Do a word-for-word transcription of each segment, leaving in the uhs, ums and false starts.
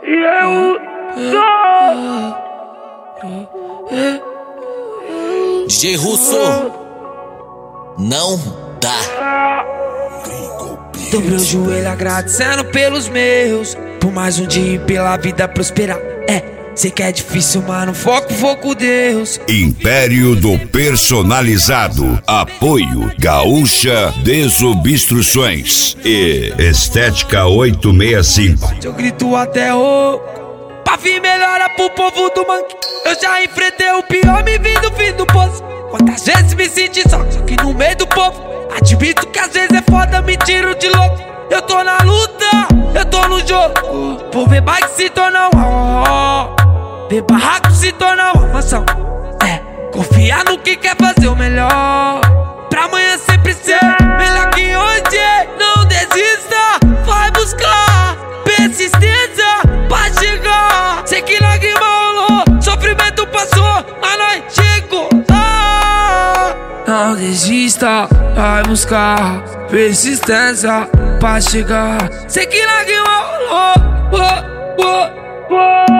E eu sou D J Russo, não dá. Dobrei o joelho agradecendo pelos meus, por mais um dia e pela vida prosperar. É, sei que é difícil, mano, foco, foco Deus. Império do Personalizado. Apoio Gaúcha Desobstruções e Estética oitocentos e sessenta e cinco. Eu grito até o pra vir melhora pro povo do mangue. Eu já enfrentei o pior, me vi do fim do poço. Quantas vezes me senti só, só que no meio do povo. Admito que às vezes é foda, me tiro de louco. Eu tô na luta, eu tô no jogo. Por ver bike se tornar um ó, ver barraco se tornar uma mansão. É, confiar no que quer fazer o melhor, pra amanhã sempre ser melhor que hoje. Não desista, vai buscar persistência pra chegar. Sei que lágrima rolou, sofrimento passou, mas nós chegou lá. Não desista, vai buscar persistência pra chegar. Sei que lágrima rolou, oh, oh,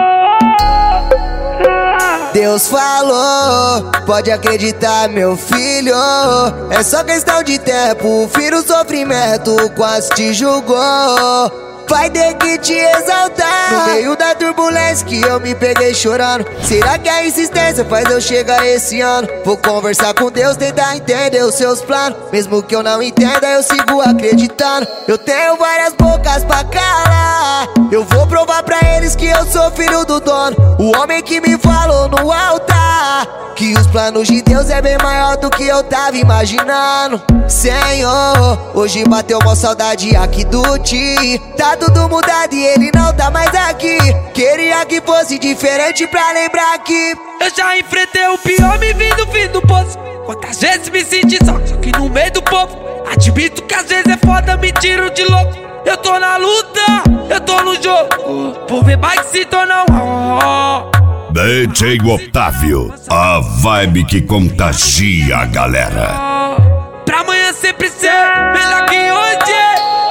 oh. Deus falou, pode acreditar, meu filho. É só questão de tempo, o fim do sofrimento quase te julgou. Vai ter que te exaltar no meio da turbulência que eu me peguei chorando. Será que a insistência faz eu chegar esse ano? Vou conversar com Deus, tentar entender os seus planos. Mesmo que eu não entenda, eu sigo acreditando. Eu tenho várias bocas pra calar. Eu vou provar pra eles que eu sou filho do dono, o homem que me falou no altar que os planos de Deus é bem maior do que eu tava imaginando. Senhor, hoje bateu uma saudade aqui do Ti. Tá tudo mudado e ele não tá mais aqui. Queria que fosse diferente pra lembrar que eu já enfrentei o pior, me vi do fim do poço. Quantas vezes me senti só, só que no meio do povo. Admito que às vezes é foda, me tiro de louco. Eu tô na luta, eu tô no jogo. Por ver bike se tornar um ó. D J Otávio, a vibe que contagia a galera. Pra amanhã sempre ser melhor que hoje.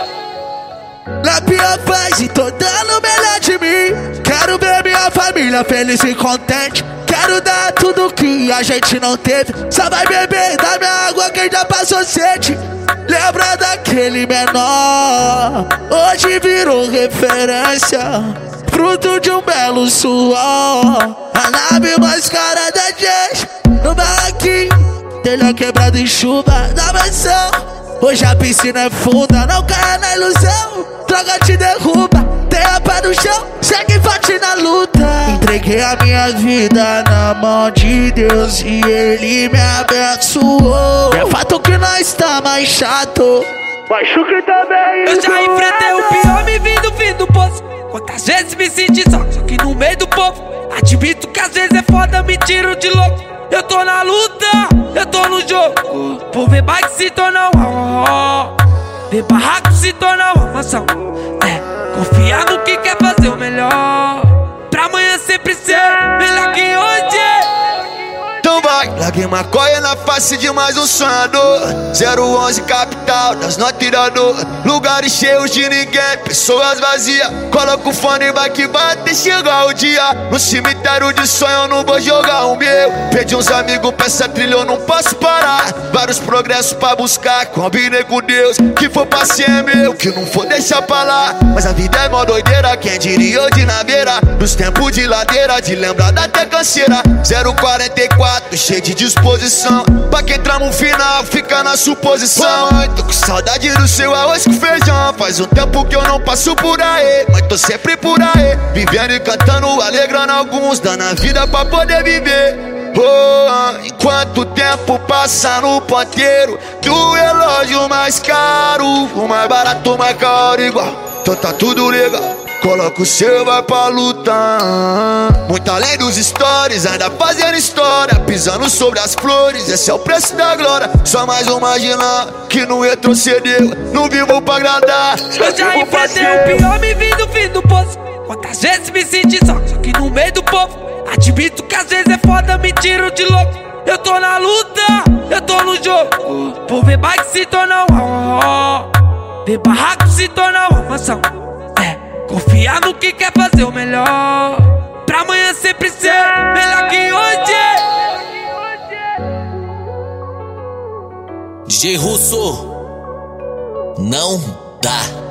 Na pior fase, tô dando o melhor de mim. Quero ver minha família feliz e contente. Quero dar tudo que a gente não teve. Só vai beber da minha água quem já passou sede. Lembra daquele menor, hoje virou referência, fruto de um belo suor. A nave mais cara da gente, no barraquinho, telha quebrado em chuva da mansão. Hoje a piscina é funda, não caia na ilusão. Droga te derruba, tenha pé no chão, segue forte na luta. Entreguei a minha vida na mão de Deus e Ele me abençoou. É fato que nós tá mais chato, mas Chucre também. Eu já enfrentei o pior, me vi do fim do poço. Quantas vezes me senti só, só que no meio do povo. Admito que às vezes é foda, me tiro de louco. Eu tô na luta, eu tô no jogo. Por ver bike se tornar um ó, ver barraco se tornar uma mansão. É, confiar no que quer fazer o melhor, pra amanhã sempre ser melhor que hoje. Então vai, larguei maconha na face de mais um sonhador. zero onze capital das notas irador. Lugares cheios de ninguém, pessoas vazias. Coloca o fone e vai que vai até chegar o dia. No cemitério de sonho eu não vou jogar o meu. Perdi uns amigos pra essa trilha, eu não posso parar. Vários progressos pra buscar, combinei com Deus. Que for paciente é meu, que não for deixar pra lá. Mas a vida é mó doideira, quem diria hoje na beira. Nos tempos de ladeira, de lembrar da até canseira. zero quarenta e quatro, cheio de disposição. Pra quem trama um final, fica na suposição. Mãe, tô com saudade do seu arroz com feijão. Faz um tempo que eu não passo por aí, mas tô sempre por aí, vivendo e cantando, alegrando alguns, dando a vida pra poder viver. Oh, enquanto o tempo passa no ponteiro do relógio mais caro, o mais barato, mais caro igual. Então tá tudo legal, coloca o seu, vai pra luta. Muito além dos stories, ainda fazendo história, pisando sobre as flores, esse é o preço da glória. Só mais um imaginar que não retrocedeu, não vivo pra agradar. Eu já enfrentei o pior, me vi do fim do poço. Quantas vezes me senti só, só que no meio do povo. Admito que às vezes é foda, me tiro de louco. Eu tô na luta, eu tô no jogo. Por ver bike se tornar um ó, ver barraco se tornar uma mansão. É, Confiar no que quer fazer o melhor, pra amanhã sempre ser melhor que hoje. D J Russo, não dá.